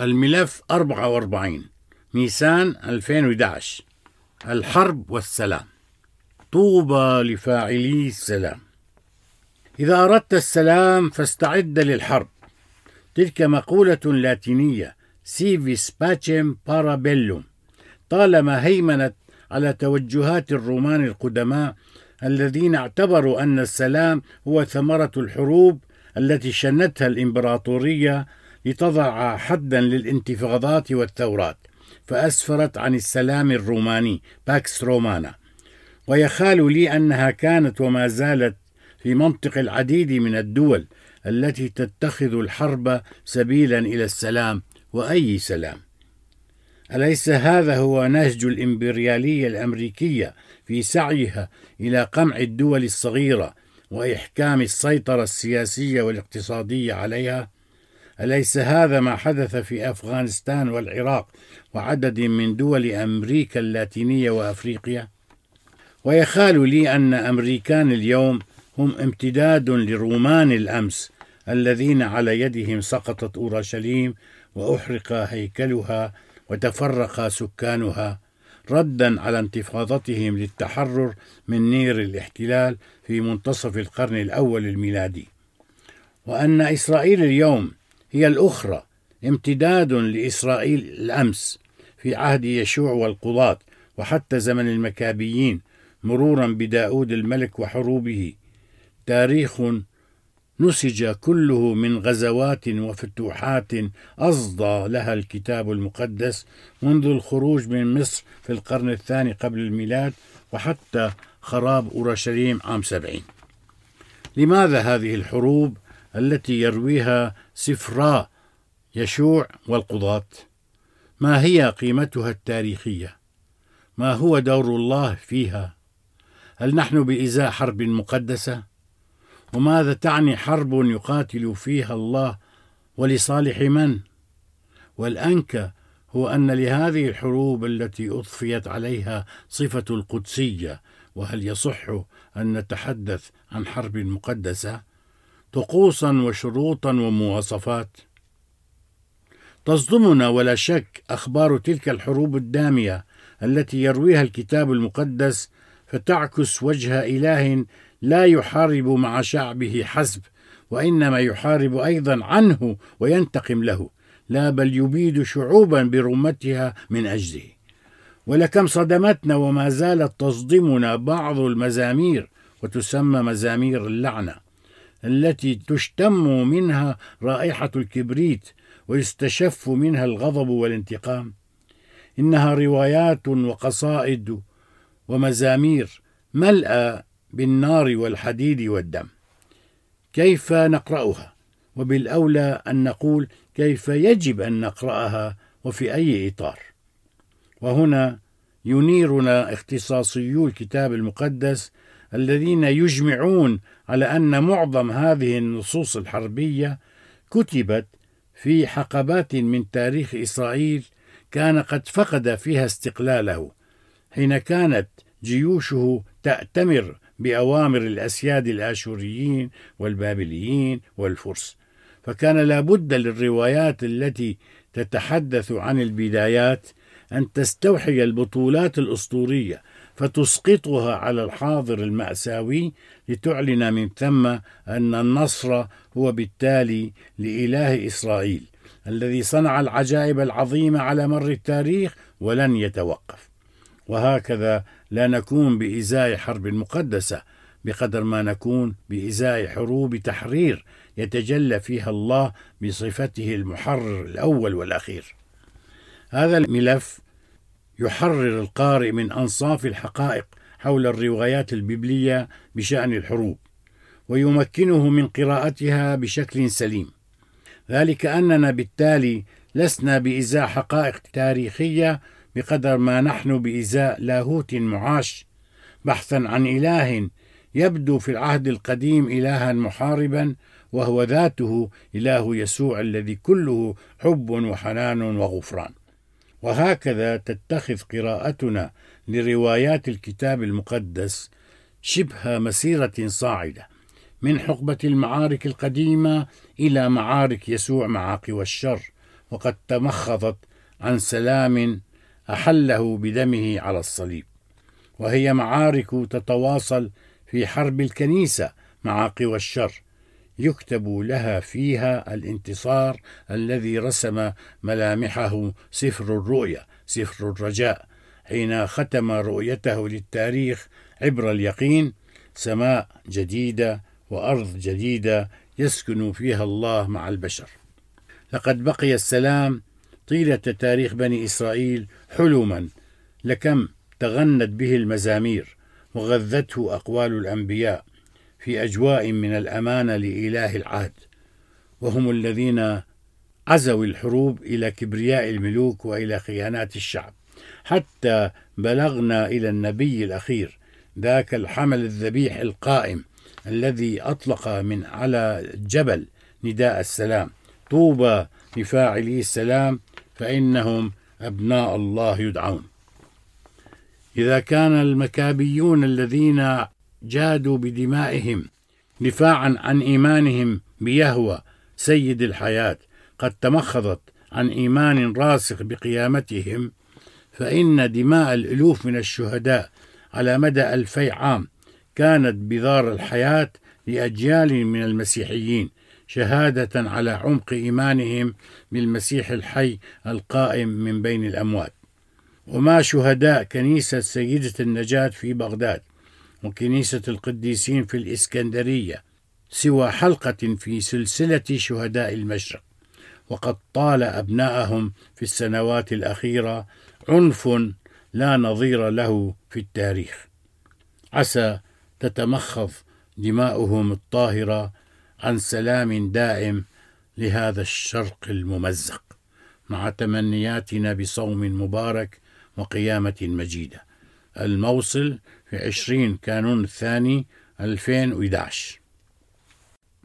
الملف 44 نيسان 2011. الحرب والسلام. طوبى لفاعلي السلام. إذا أردت السلام فاستعد للحرب. تلك مقولة لاتينية سيفيس باتشم بارا بيلوم، طالما هيمنت على توجهات الرومان القدماء الذين اعتبروا أن السلام هو ثمرة الحروب التي شنتها الإمبراطورية لتضع حدا للانتفاضات والثورات، فأسفرت عن السلام الروماني باكس رومانا. ويخال لي أنها كانت وما زالت في منطق العديد من الدول التي تتخذ الحرب سبيلا إلى السلام، وأي سلام. أليس هذا هو نهج الإمبريالية الأمريكية في سعيها إلى قمع الدول الصغيرة وإحكام السيطرة السياسية والاقتصادية عليها؟ أليس هذا ما حدث في أفغانستان والعراق وعدد من دول أمريكا اللاتينية وأفريقيا؟ ويخال لي أن أمريكان اليوم هم امتداد لرومان الأمس الذين على يدهم سقطت أورشليم وأحرق هيكلها وتفرق سكانها، ردا على انتفاضتهم للتحرر من نير الاحتلال في منتصف القرن الأول الميلادي. وأن إسرائيل اليوم هي الأخرى امتداد لإسرائيل الأمس في عهد يشوع والقضاة وحتى زمن المكابيين، مرورا بداود الملك وحروبه. تاريخ نسج كله من غزوات وفتوحات أصدى لها الكتاب المقدس منذ الخروج من مصر في القرن الثاني قبل الميلاد وحتى خراب أورشليم عام 70. لماذا هذه الحروب التي يرويها سفرا يشوع والقضاة؟ ما هي قيمتها التاريخية؟ ما هو دور الله فيها؟ هل نحن بإزاء حرب مقدسة؟ وماذا تعني حرب يقاتل فيها الله ولصالح من؟ والأنكى هو أن لهذه الحروب التي أضفيت عليها صفة القدسية، وهل يصح أن نتحدث عن حرب مقدسة، طقوسا وشروطا ومواصفات؟ تصدمنا ولا شك أخبار تلك الحروب الدامية التي يرويها الكتاب المقدس، فتعكس وجه إله لا يحارب مع شعبه حسب، وإنما يحارب أيضا عنه وينتقم له، لا بل يبيد شعوبا برمتها من أجله. ولكم صدمتنا وما زالت تصدمنا بعض المزامير، وتسمى مزامير اللعنة، التي تشتم منها رائحة الكبريت ويستشف منها الغضب والانتقام. إنها روايات وقصائد ومزامير ملأى بالنار والحديد والدم. كيف نقرأها؟ وبالأولى أن نقول كيف يجب أن نقرأها وفي أي إطار. وهنا ينيرنا اختصاصيو الكتاب المقدس الذين يجمعون على أن معظم هذه النصوص الحربية كتبت في حقبات من تاريخ إسرائيل كان قد فقد فيها استقلاله، حين كانت جيوشه تأتمر بأوامر الأسياد الآشوريين والبابليين والفرس، فكان لابد للروايات التي تتحدث عن البدايات أن تستوحي البطولات الأسطورية فتسقطها على الحاضر المأساوي، لتعلن من ثم أن النصر هو بالتالي لإله إسرائيل الذي صنع العجائب العظيمة على مر التاريخ ولن يتوقف. وهكذا لا نكون بإزاء حرب مقدسة بقدر ما نكون بإزاء حروب تحرير يتجلى فيها الله بصفته المحرر الأول والأخير. هذا الملف يحرر القارئ من أنصاف الحقائق حول الروايات البيبلية بشأن الحروب، ويمكنه من قراءتها بشكل سليم، ذلك أننا بالتالي لسنا بإزاء حقائق تاريخية بقدر ما نحن بإزاء لاهوت معاش، بحثا عن إله يبدو في العهد القديم إلها محاربا، وهو ذاته إله يسوع الذي كله حب وحنان وغفران. وهكذا تتخذ قراءتنا لروايات الكتاب المقدس شبه مسيرة صاعدة من حقبة المعارك القديمة إلى معارك يسوع مع قوى الشر، وقد تمخضت عن سلام أحله بدمه على الصليب. وهي معارك تتواصل في حرب الكنيسة مع قوى الشر، يكتب لها فيها الانتصار الذي رسم ملامحه سفر الرؤيا، سفر الرجاء، حين ختم رؤيته للتاريخ عبر اليقين: سماء جديدة وأرض جديدة يسكن فيها الله مع البشر. لقد بقي السلام طيلة تاريخ بني إسرائيل حلما، لكم تغنت به المزامير وغذته أقوال الأنبياء في أجواء من الأمانة لإله العهد، وهم الذين عزوا الحروب إلى كبرياء الملوك وإلى خيانات الشعب، حتى بلغنا إلى النبي الأخير، ذاك الحمل الذبيح القائم الذي أطلق من على الجبل نداء السلام: طوبى لفاعلي السلام فإنهم أبناء الله يدعون. إذا كان المكابيون الذين جادوا بدمائهم دفاعا عن إيمانهم بيهوى سيد الحياة قد تمخضت عن إيمان راسخ بقيامتهم، فإن دماء الألوف من الشهداء على مدى 2000 عام كانت بذار الحياة لأجيال من المسيحيين، شهادة على عمق إيمانهم بالمسيح الحي القائم من بين الأموات. وما شهداء كنيسة سيدة النجاة في بغداد وكنيسة القديسين في الإسكندرية سوى حلقة في سلسلة شهداء المشرق، وقد طال أبناءهم في السنوات الأخيرة عنف لا نظير له في التاريخ. عسى تتمخض دماؤهم الطاهرة عن سلام دائم لهذا الشرق الممزق، مع تمنياتنا بصوم مبارك وقيامة مجيدة. الموصل في 20 كانون الثاني 2011.